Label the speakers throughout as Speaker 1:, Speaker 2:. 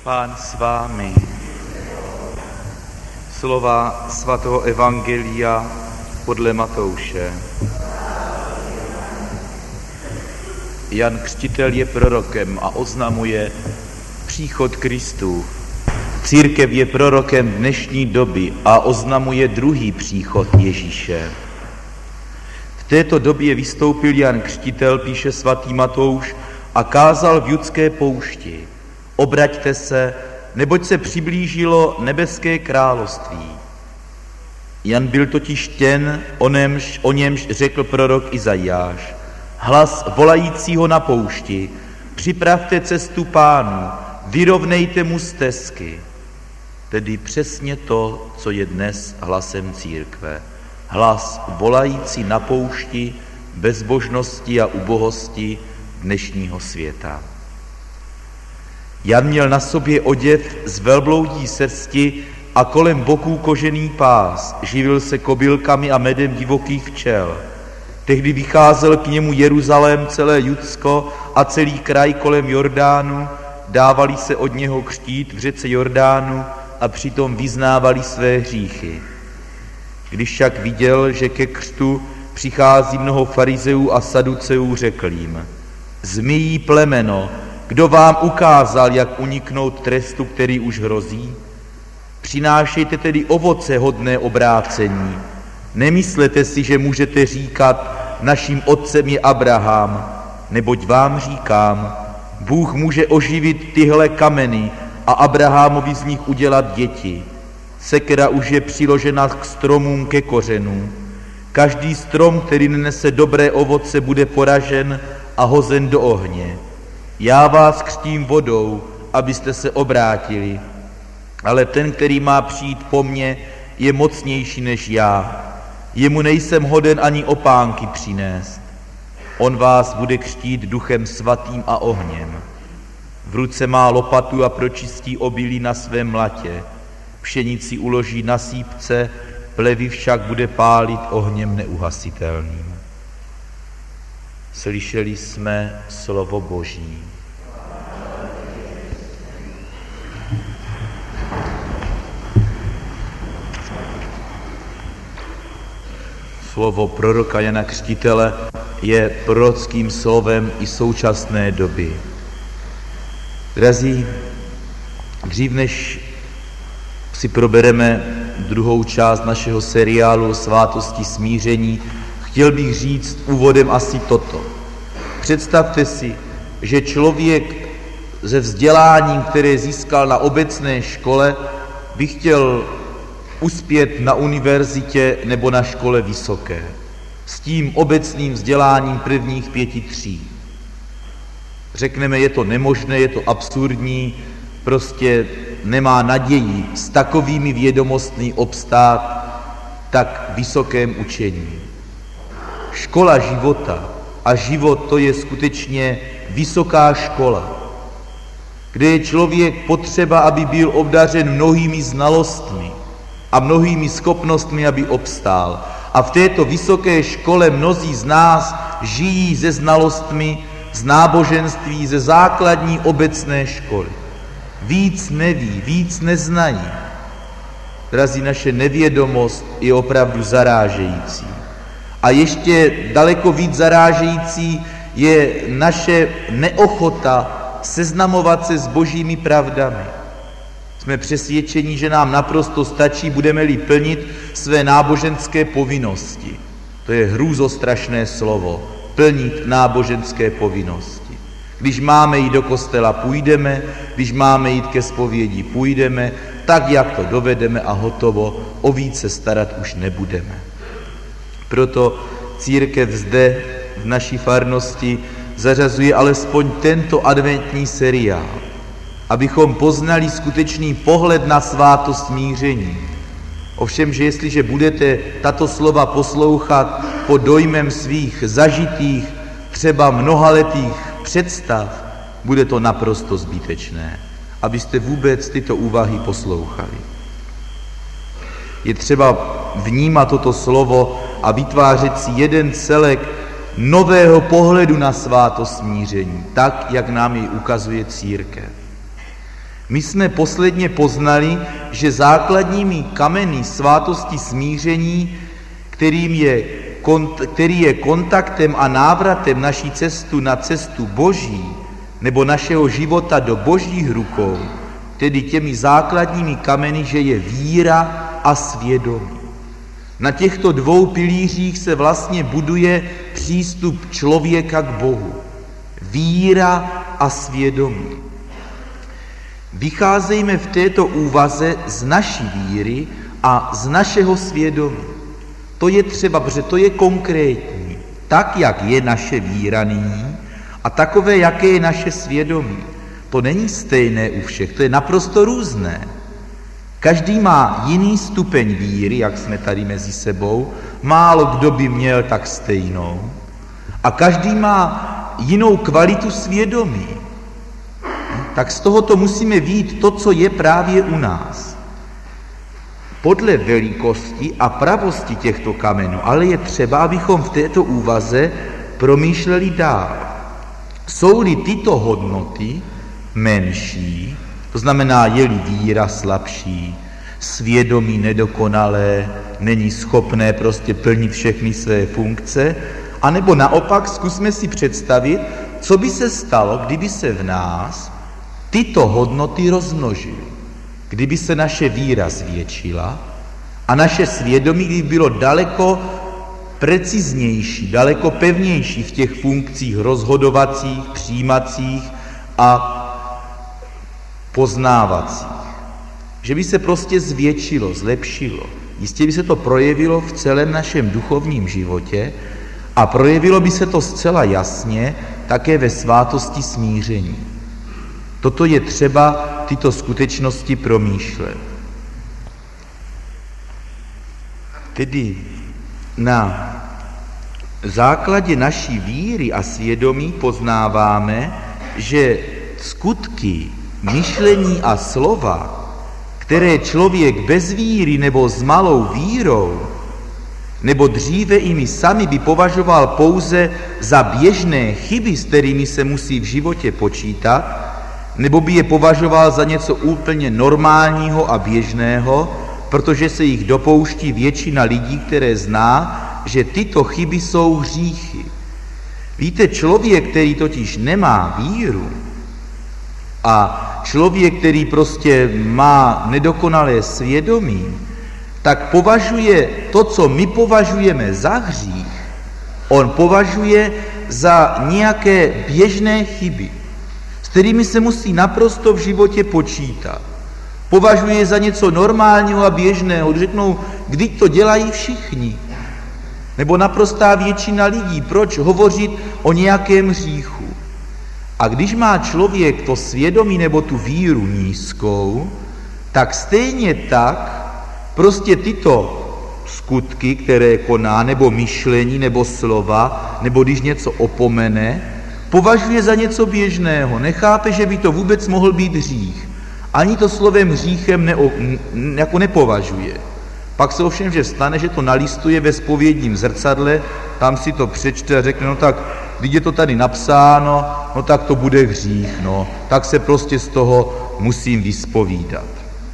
Speaker 1: Pán s vámi. Slova svatého evangelia podle Matouše. Jan Křtitel je prorokem a oznamuje příchod Kristův. Církev je prorokem dnešní doby a oznamuje druhý příchod Ježíše. V této době vystoupil Jan Křtitel, píše svatý Matouš, a kázal v judské poušti: obraťte se, neboť se přiblížilo nebeské království. Jan byl totiž ten, o němž řekl prorok Izajáš: hlas volajícího na poušti, připravte cestu Pánu, vyrovnejte mu stezky. Tedy přesně to, co je dnes hlasem církve. Hlas volající na poušti bezbožnosti a ubohosti dnešního světa. Jan měl na sobě oděv z velbloudí srsti a kolem boků kožený pás, živil se kobylkami a medem divokých včel. Tehdy vycházel k němu Jeruzalém, celé Judsko a celý kraj kolem Jordánu, dávali se od něho křtít v řece Jordánu a přitom vyznávali své hříchy. Když však viděl, že ke křtu přichází mnoho farizeů a saduceů, řekl jim: zmijí plemeno, kdo vám ukázal, jak uniknout trestu, který už hrozí? Přinášejte tedy ovoce hodné obrácení. Nemyslete si, že můžete říkat: naším otcem je Abraham, neboť vám říkám, Bůh může oživit tyhle kameny a Abrahamovi z nich udělat děti. Sekera už je přiložena k stromům ke kořenům. Každý strom, který nenese dobré ovoce, bude poražen a hozen do ohně. Já vás křtím vodou, abyste se obrátili, ale ten, který má přijít po mně, je mocnější než já. Jemu nejsem hoden ani opánky přinést. On vás bude křtít Duchem svatým a ohněm. V ruce má lopatu a pročistí obilí na svém mlatě. Pšenici uloží na sýpce, plevy však bude pálit ohněm neuhasitelným. Slyšeli jsme slovo Boží. Slovo proroka Jana Křtitele je prorockým slovem i současné doby. Drazí, dřív než si probereme druhou část našeho seriálu o svátosti smíření, chtěl bych říct úvodem asi toto. Představte si, že člověk se vzděláním, které získal na obecné škole, by chtěl uspět na univerzitě nebo na škole vysoké. S tím obecným vzděláním prvních 5 tříd. Řekneme, je to nemožné, je to absurdní, prostě nemá naději s takovými vědomostmi obstát tak vysokém učení. Škola života a život, to je skutečně vysoká škola, kde je člověk potřeba, aby byl obdařen mnohými znalostmi a mnohými schopnostmi, aby obstál. A v této vysoké škole mnozí z nás žijí se znalostmi z náboženství, ze základní obecné školy. Víc neví, víc neznají. Drazí, naše nevědomost je opravdu zarážející. A ještě daleko víc zarážející je naše neochota seznamovat se s božími pravdami. Jsme přesvědčeni, že nám naprosto stačí, budeme-li plnit své náboženské povinnosti. To je hrůzostrašné slovo, plnit náboženské povinnosti. Když máme jít do kostela, půjdeme, když máme jít ke zpovědi, půjdeme, tak, jak to dovedeme a hotovo, o víc se starat už nebudeme. Proto církev zde v naší farnosti zařazuje alespoň tento adventní seriál, abychom poznali skutečný pohled na svátost smíření. Ovšem, že jestliže budete tato slova poslouchat pod dojmem svých zažitých, třeba mnohaletých představ, bude to naprosto zbytečné, abyste vůbec tyto úvahy poslouchali. Je třeba vnímat toto slovo a vytvářet si jeden celek nového pohledu na svátost smíření, tak, jak nám ji ukazuje církev. My jsme posledně poznali, že základními kameny svátosti smíření, který je kontaktem a návratem naší cestu na cestu Boží, nebo našeho života do Božích rukou, tedy těmi základními kameny, že je víra a svědomí. Na těchto dvou pilířích se vlastně buduje přístup člověka k Bohu. Víra a svědomí. Vycházejme v této úvaze z naší víry a z našeho svědomí. To je třeba, protože to je konkrétní. Tak, jak je naše víra nyní a takové, jaké je naše svědomí. To není stejné u všech, to je naprosto různé. Každý má jiný stupeň víry, jak jsme tady mezi sebou, málo kdo by měl tak stejnou. A každý má jinou kvalitu svědomí. Tak z tohoto musíme vidět to, co je právě u nás. Podle velikosti a pravosti těchto kamenů, ale je třeba, abychom v této úvaze promýšleli dál. Jsou-li tyto hodnoty menší, to znamená, je-li víra slabší, svědomí nedokonalé, není schopné prostě plnit všechny své funkce, anebo naopak zkusme si představit, co by se stalo, kdyby se v nás tyto hodnoty rozmnožily. Kdyby se naše víra zvětšila a naše svědomí kdyby bylo daleko preciznější, daleko pevnější v těch funkcích rozhodovacích, přijímacích a poznávacích. Že by se prostě zvětšilo, zlepšilo. Jistě by se to projevilo v celém našem duchovním životě a projevilo by se to zcela jasně také ve svátosti smíření. Toto je třeba tyto skutečnosti promýšlet. Tedy na základě naší víry a svědomí poznáváme, že skutky, myšlení a slova, které člověk bez víry nebo s malou vírou, nebo dříve i my sami by považoval pouze za běžné chyby, s kterými se musí v životě počítat, nebo by je považoval za něco úplně normálního a běžného, protože se jich dopouští většina lidí, které zná, že tyto chyby jsou hříchy. Víte, člověk, který totiž nemá víru a člověk, který prostě má nedokonalé svědomí, tak považuje to, co my považujeme za hřích, on považuje za nějaké běžné chyby, s kterými se musí naprosto v životě počítat. Považuje za něco normálního a běžného. Řeknou, vždyť to dělají všichni. Nebo naprostá většina lidí. Proč hovořit o nějakém hříchu? A když má člověk to svědomí nebo tu víru nízkou, tak stejně tak prostě tyto skutky, které koná, nebo myšlení, nebo slova, nebo když něco opomene, považuje za něco běžného. Nechápe, že by to vůbec mohl být hřích. Ani to slovem hříchem jako nepovažuje. Pak se ovšem, že stane, že to nalistuje ve zpovědním zrcadle, tam si to přečte a řekne, no tak, když je to tady napsáno, no tak to bude hřích, no, tak se prostě z toho musím vyspovídat.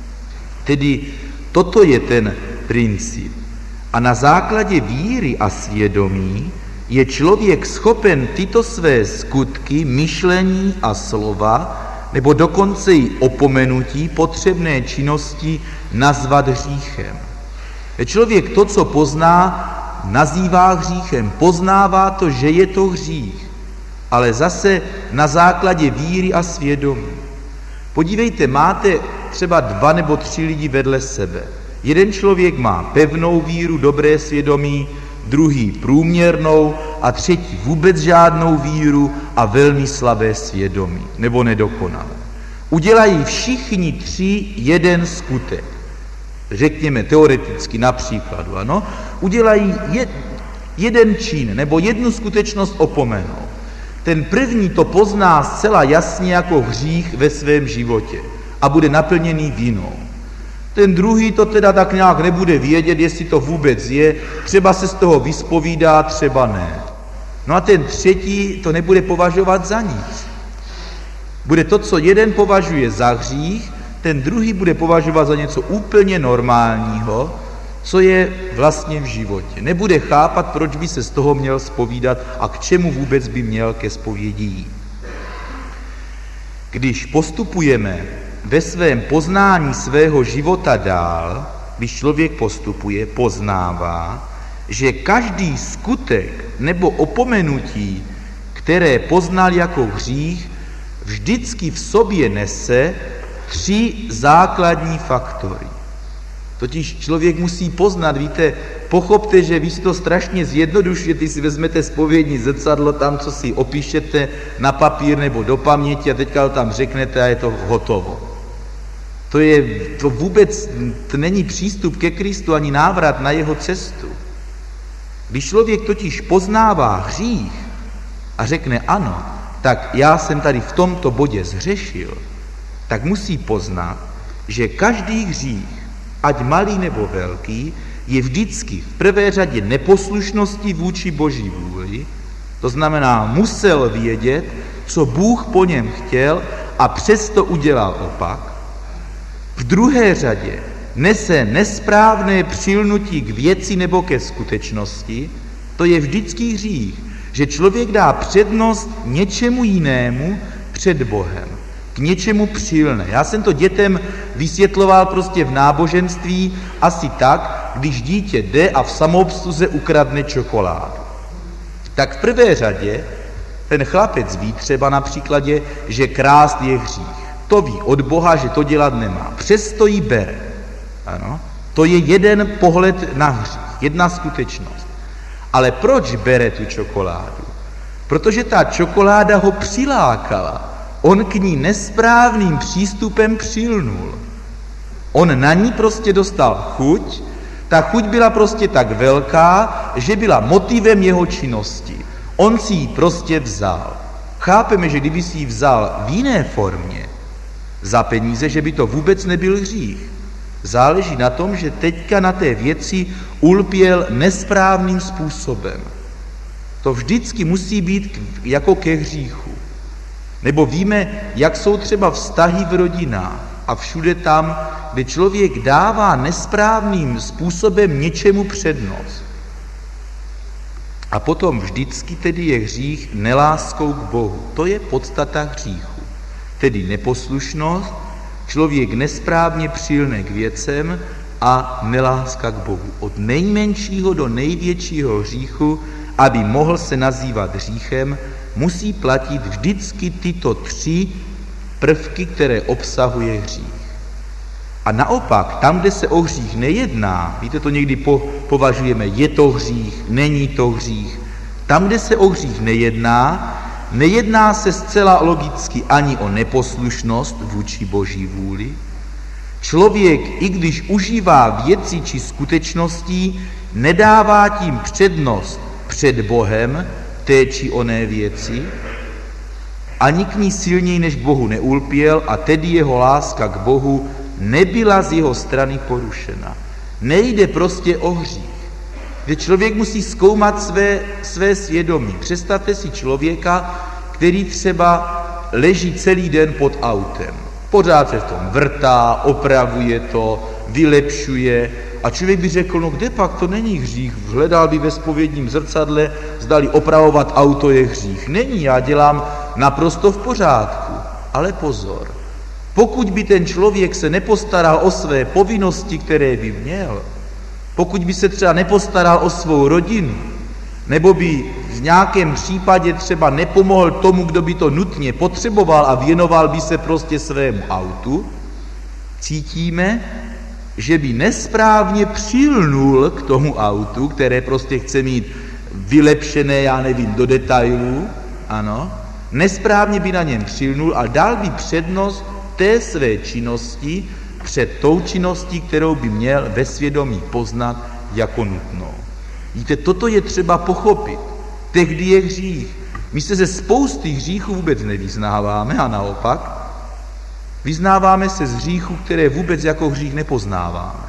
Speaker 1: Tedy toto je ten princip. A na základě víry a svědomí je člověk schopen tyto své skutky, myšlení a slova, nebo dokonce i opomenutí potřebné činnosti nazvat hříchem. Člověk to, co pozná, nazývá hříchem, poznává to, že je to hřích, ale zase na základě víry a svědomí. Podívejte, máte třeba 2 nebo 3 lidi vedle sebe. Jeden člověk má pevnou víru, dobré svědomí, druhý průměrnou a třetí vůbec žádnou víru a velmi slabé svědomí, nebo nedokonalé. Udělají všichni 3 jeden skutek. Řekněme teoreticky například, ano? Udělají jeden čin nebo jednu skutečnost opomenou. Ten první to pozná zcela jasně jako hřích ve svém životě a bude naplněný vinou. Ten druhý to teda tak nějak nebude vědět, jestli to vůbec je, třeba se z toho vyspovídá, třeba ne. No a ten třetí to nebude považovat za nic. Bude to, co jeden považuje za hřích, ten druhý bude považovat za něco úplně normálního, co je vlastně v životě. Nebude chápat, proč by se z toho měl zpovídat a k čemu vůbec by měl ke zpovědi jít. Když postupujeme ve svém poznání svého života dál, když člověk postupuje, poznává, že každý skutek nebo opomenutí, které poznal jako hřích, vždycky v sobě nese 3 základní faktory. Totiž člověk musí poznat, víte, pochopte, že vy si to strašně zjednodušujete, si vezmete zpovědní zrcadlo, tam, co si opíšete na papír nebo do paměti a teďka to tam řeknete a je to hotovo. To vůbec není přístup ke Kristu ani návrat na jeho cestu. Když člověk totiž poznává hřích a řekne ano, tak já jsem tady v tomto bodě zhřešil, tak musí poznat, že každý hřích, ať malý nebo velký, je vždycky v prvé řadě neposlušností vůči Boží vůli, to znamená, musel vědět, co Bůh po něm chtěl a přesto udělal opak. V druhé řadě nese nesprávné přilnutí k věci nebo ke skutečnosti, to je vždycky hřích, že člověk dá přednost něčemu jinému před Bohem, k něčemu přilne. Já jsem to dětem vysvětloval prostě v náboženství asi tak, když dítě jde a v samoobsluze ukradne čokoládu. Tak v prvé řadě ten chlapec ví třeba na příkladě, že krást je hřích. To ví od Boha, že to dělat nemá. Přesto ji bere. Ano? To je jeden pohled na hřích, jedna skutečnost. Ale proč bere tu čokoládu? Protože ta čokoláda ho přilákala. On k ní nesprávným přístupem přilnul. On na ní prostě dostal chuť, ta chuť byla prostě tak velká, že byla motivem jeho činnosti. On si ji prostě vzal. Chápeme, že kdyby si ji vzal v jiné formě, za peníze, že by to vůbec nebyl hřích. Záleží na tom, že teďka na té věci ulpěl nesprávným způsobem. To vždycky musí být jako ke hříchu. Nebo víme, jak jsou třeba vztahy v rodinách a všude tam, kde člověk dává nesprávným způsobem něčemu přednost. A potom vždycky tedy je hřích neláskou k Bohu. To je podstata hříchu. Tedy neposlušnost, člověk nesprávně přilne k věcem a neláska k Bohu. Od nejmenšího do největšího hříchu, aby mohl se nazývat hříchem, musí platit vždycky tyto 3 prvky, které obsahuje hřích. A naopak, tam, kde se o hřích nejedná, víte, to někdy považujeme, je to hřích, není to hřích. Tam, kde se o hřích nejedná se zcela logicky ani o neposlušnost vůči Boží vůli. Člověk, i když užívá věci či skutečností, nedává tím přednost před Bohem té či oné věci, ani k ní silněji než k Bohu neulpěl a tedy jeho láska k Bohu nebyla z jeho strany porušena. Nejde prostě o hřích. Kde člověk musí zkoumat své svědomí. Představte si člověka, který třeba leží celý den pod autem. Pořád se v tom vrtá, opravuje to, vylepšuje a člověk by řekl, no kde pak, to není hřích. Hledal by ve zpovědním zrcadle, zdali opravovat auto je hřích. Není, já dělám naprosto v pořádku. Ale pozor, pokud by ten člověk se nepostaral o své povinnosti, které by měl, pokud by se třeba nepostaral o svou rodinu, nebo by v nějakém případě třeba nepomohl tomu, kdo by to nutně potřeboval a věnoval by se prostě svému autu, cítíme, že by nesprávně přilnul k tomu autu, které prostě chce mít vylepšené, já nevím, do detailů, ano, nesprávně by na něm přilnul a dal by přednost té své činnosti před tou činností, kterou by měl ve svědomí poznat jako nutnou. Víte, toto je třeba pochopit. Tehdy je hřích. My se ze spousty hříchů vůbec nevyznáváme a naopak vyznáváme se z hříchů, které vůbec jako hřích nepoznáváme.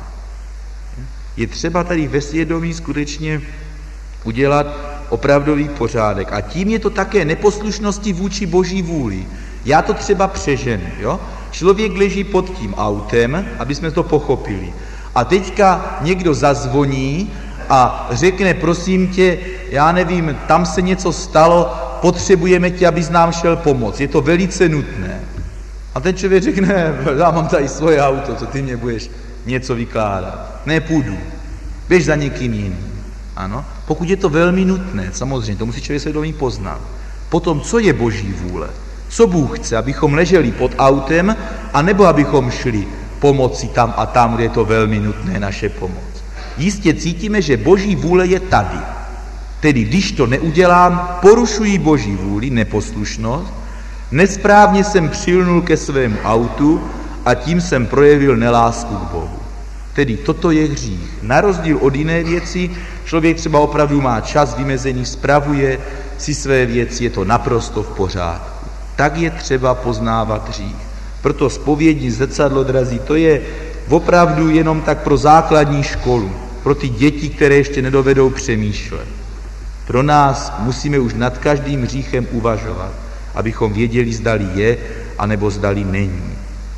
Speaker 1: Je třeba tady ve svědomí skutečně udělat opravdový pořádek. A tím je to také neposlušnosti vůči Boží vůli. Já to třeba přeženu, jo? Člověk leží pod tím autem, aby jsme to pochopili. A teďka někdo zazvoní a řekne, prosím tě, já nevím, tam se něco stalo, potřebujeme tě, abys nám šel pomoct. Je to velice nutné. A ten člověk řekne, já mám tady svoje auto, co ty mě budeš něco vykládat. Nepůjdu. Běž za někým jiným. Ano? Pokud je to velmi nutné, samozřejmě, to musí člověk svědomí poznat. Potom, co je Boží vůle? Co Bůh chce, abychom leželi pod autem, anebo abychom šli pomoci tam a tam, kde je to velmi nutné, naše pomoc. Jistě cítíme, že Boží vůle je tady. Tedy když to neudělám, porušuji Boží vůli, neposlušnost, nesprávně jsem přilnul ke svému autu a tím jsem projevil nelásku k Bohu. Tedy toto je hřích. Na rozdíl od jiné věci, člověk třeba opravdu má čas vymezený, spravuje si své věci, je to naprosto v pořádku. Tak je třeba poznávat hřích. Proto zpovědní zrcadlo, drazí, to je opravdu jenom tak pro základní školu, pro ty děti, které ještě nedovedou přemýšlet. Pro nás musíme už nad každým hříchem uvažovat, abychom věděli, zdali je, anebo zdali není.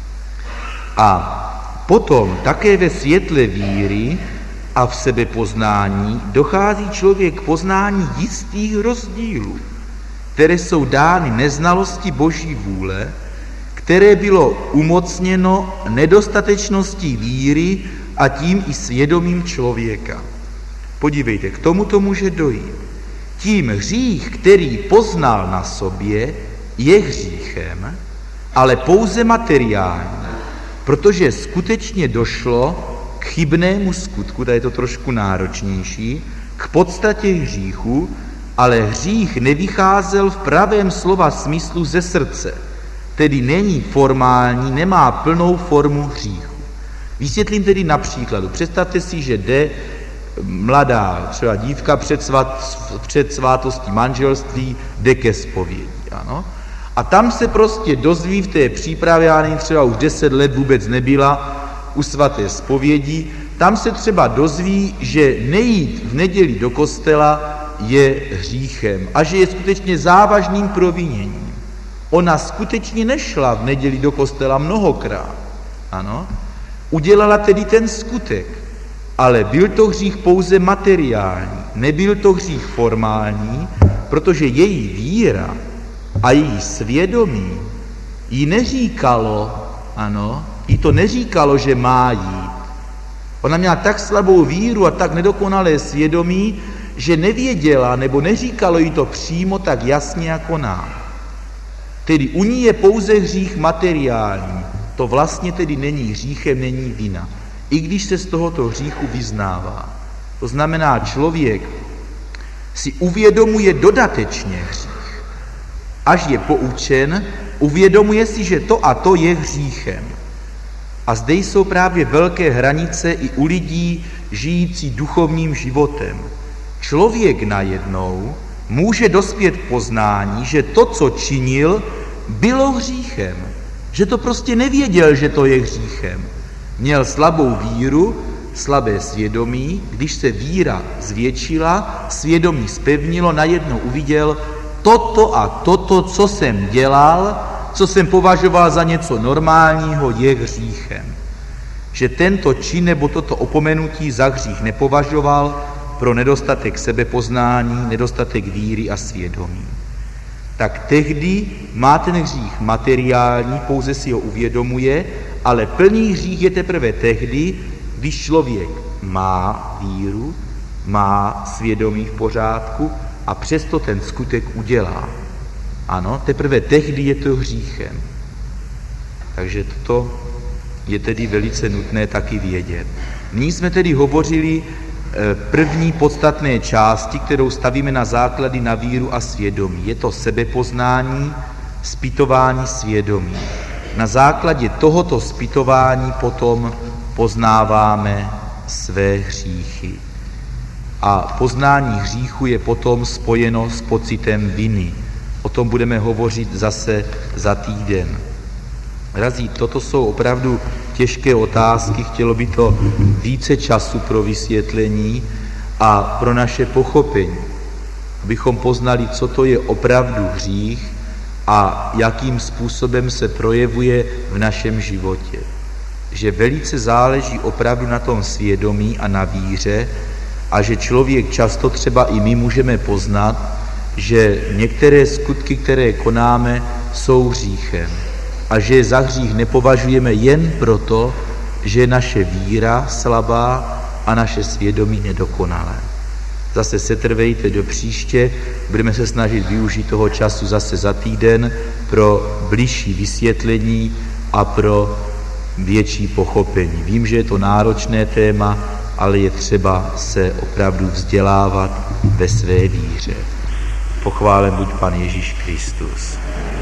Speaker 1: A potom také ve světle víry a v sebepoznání dochází člověk k poznání jistých rozdílů, které jsou dány neznalosti Boží vůle, které bylo umocněno nedostatečností víry a tím i svědomím člověka. Podívejte, k tomu to může dojít. Tím hřích, který poznal na sobě, je hříchem, ale pouze materiální, protože skutečně došlo k chybnému skutku, tady je to trošku náročnější, k podstatě hříchu, ale hřích nevycházel v pravém slova smyslu ze srdce, tedy není formální, nemá plnou formu hříchu. Vysvětlím tedy na příkladu. Představte si, že jde mladá třeba dívka před svátostí manželství, jde ke zpovědi. Ano? A tam se prostě dozví v té přípravě, já nevím, třeba už 10 let vůbec nebyla u svaté zpovědi, tam se třeba dozví, že nejít v neděli do kostela je hříchem a že je skutečně závažným proviněním. Ona skutečně nešla v neděli do kostela mnohokrát. Ano? Udělala tedy ten skutek, ale byl to hřích pouze materiální, nebyl to hřích formální, protože její víra a její svědomí jí neříkalo, ano, jí to neříkalo, že má jít. Ona měla tak slabou víru a tak nedokonalé svědomí, že nevěděla nebo neříkalo jí to přímo tak jasně jako nám. Tedy u ní je pouze hřích materiální. To vlastně tedy není hříchem, není vina. I když se z tohoto hříchu vyznává. To znamená, člověk si uvědomuje dodatečně hřích. Až je poučen, uvědomuje si, že to a to je hříchem. A zde jsou právě velké hranice i u lidí žijící duchovním životem. Člověk najednou může dospět k poznání, že to, co činil, bylo hříchem. Že to prostě nevěděl, že to je hříchem. Měl slabou víru, slabé svědomí, když se víra zvětšila, svědomí zpevnilo, najednou uviděl, toto a toto, co jsem dělal, co jsem považoval za něco normálního, je hříchem. Že tento čin nebo toto opomenutí za hřích nepovažoval pro nedostatek sebepoznání, nedostatek víry a svědomí. Tak tehdy má ten hřích materiální, pouze si ho uvědomuje, ale plný hřích je teprve tehdy, když člověk má víru, má svědomí v pořádku a přesto ten skutek udělá. Ano, teprve tehdy je to hříchem. Takže toto je tedy velice nutné taky vědět. Nyní jsme tedy hovořili první podstatné části, kterou stavíme na základy na víru a svědomí. Je to sebepoznání, zpytování svědomí. Na základě tohoto zpytování potom poznáváme své hříchy. A poznání hříchu je potom spojeno s pocitem viny. O tom budeme hovořit zase za týden. Drazí, toto jsou opravdu těžké otázky, chtělo by to více času pro vysvětlení a pro naše pochopení, abychom poznali, co to je opravdu hřích a jakým způsobem se projevuje v našem životě. Že velice záleží opravdu na tom svědomí a na víře a že člověk často, třeba i my můžeme poznat, že některé skutky, které konáme, jsou hříchem a že je za hřích nepovažujeme jen proto, že je naše víra slabá a naše svědomí nedokonalé. Zase setrvejte do příště, budeme se snažit využít toho času zase za týden pro bližší vysvětlení a pro větší pochopení. Vím, že je to náročné téma, ale je třeba se opravdu vzdělávat ve své víře. Pochválen buď Pan Ježíš Kristus.